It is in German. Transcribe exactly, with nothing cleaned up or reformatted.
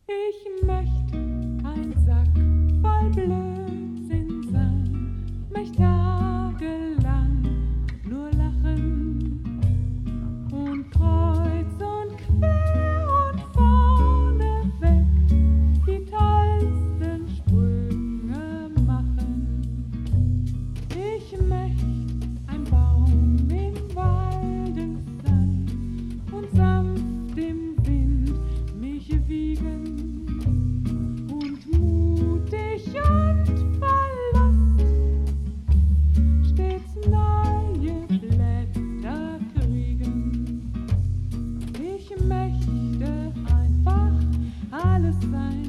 Ich möcht ein Sack voll Blödsinn sein, möcht tagelang nur lachen und kreuz und quer und vorne weg die tollsten Sprünge machen. Ich möcht ein Baum im Walde sein und sanft im Wind mich wiegen und mutig und verlost stets neue Blätter kriegen. Ich möchte einfach alles sein.